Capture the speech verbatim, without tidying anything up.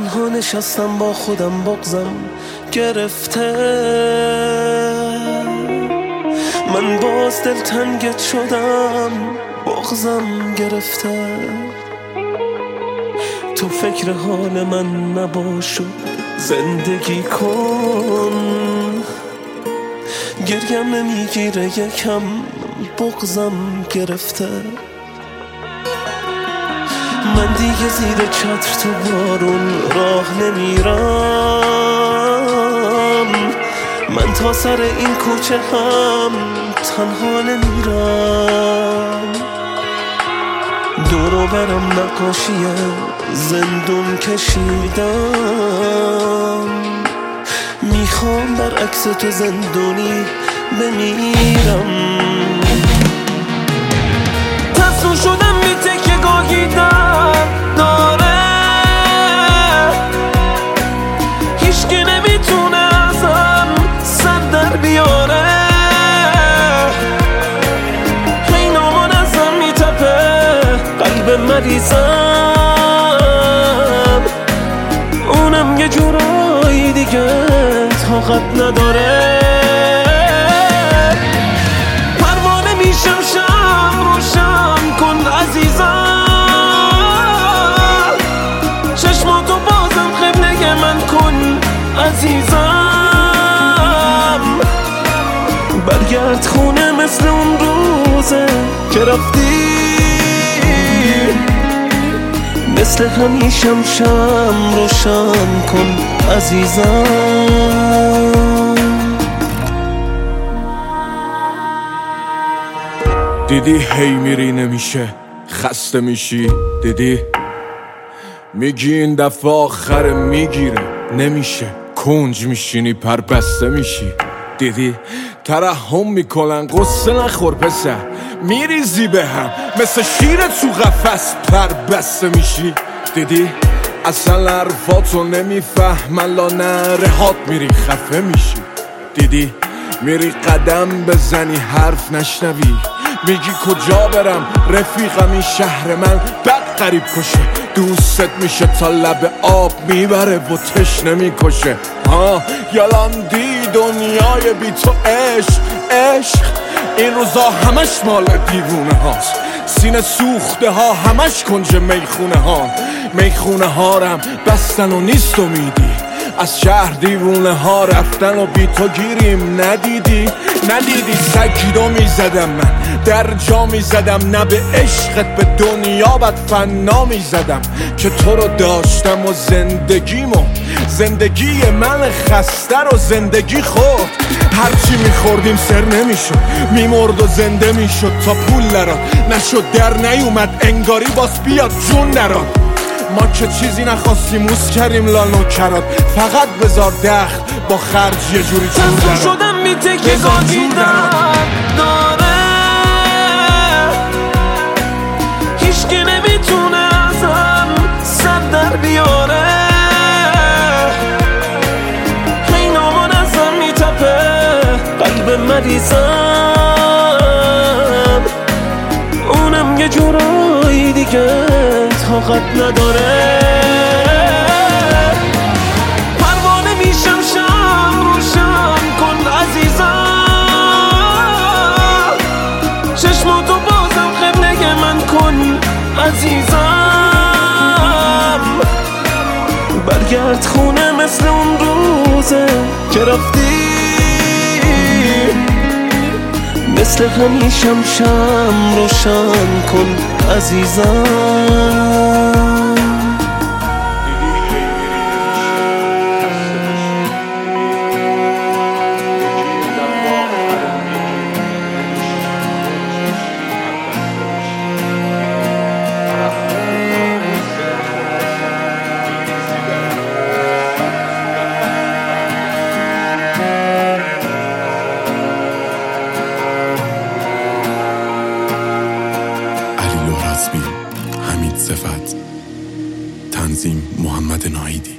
تنها نشستم با خودم بغضم گرفته، من باز دلتنگت شدم بغضم گرفته. تو فکر حال من نباش و زندگی کن، گریم نمیگیره یکم بغضم گرفته. من دیگه زیر چتر تو بارون راه نمیرم، من تا سر این کوچه هم تنها نمیرم. دورو برم نقاشی زندون کشیدم، میخوام برعکس تو زندونی بمیرم. تسلو شدم بی تکه گاهی در داره، هیچکی نمیتونه ازم سر در بیاره. هی نامان ازم میتپه قلب مریضم، اونم یه جورایی دیگه طاقت نداره. پروانه میشم شم روشن کن عزیزم، چشماتو بازم قبله من کن عزیزم. برگرد خونه مثل اون روزه که رفتی، مثل همیشم شم روشن کن عزیزم. دیدی هی میری نمیشه خسته میشی، دیدی میگی این دفعه آخر میگیره نمیشه، کنج میشینی پر بسته میشی. دیدی ترحم میکنن قصه نخور پسر، میریزی به هم مثل شیر تو قفس پر بسته میشی. دیدی اصلا حرفاتو نمیفهمن لا نرهات میری خفه میشی. دیدی میری قدم بزنی حرف نشنوی، میگی کجا برم رفیقم این شهر من بد قریب کشه، دوست میشه تا لب آب میبره و تشنه میکشه. ها یالاندی دنیای بی تو عشق عشق، این روزا همش مال دیوونه هاست، سینه سوخته ها همش کنج میخونه ها. میخونه ها رم بستن و نیست امیدی، از شهر دیوونه ها رفتن و بی تو گیریم. ندیدی ندیدی سگیدو میزدم من در جا میزدم، نه به عشقت به دنیا بد فنا میزدم که تو رو داشتم و زندگیمو زندگی من خسته رو زندگی خورد. هرچی میخوردیم سر نمیشد، میمرد و زنده میشد تا پول نراد نشد در نیومد انگاری باز بیاد جون نراد. ما که چیزی نخواستیم موس کریم لانو کراد، فقط بذار دخل با خرج یه جوری چون دراد. تسلو شدم بی تکه گاهی در داره، هیچکی نمیتونه ازم سر در بیاره. هی نامان ازم میتپه قلب مریضم، اونم یه جورایی دیگه طاقت نداره. پروانه میشم شم روشن کن عزیزم، چشماتو بازم قبله من کن عزیزم. برگرد خونه مثل اون روزه که رفتی، مثل همیشم شم روشن کن عزیزم. حمید صفت، تنظیم محمد ناهیدی.